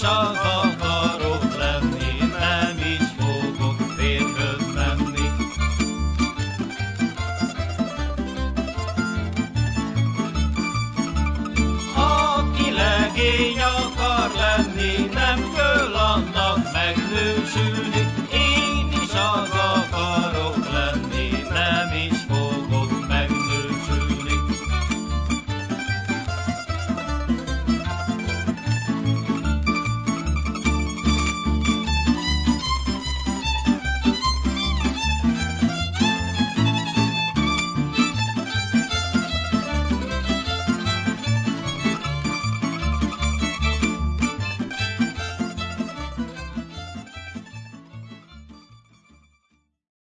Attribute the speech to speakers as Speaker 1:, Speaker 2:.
Speaker 1: csak akarok lenni, nem is fogok férjhöz menni. Aki legény akar lenni, nem kell annak megnősülni,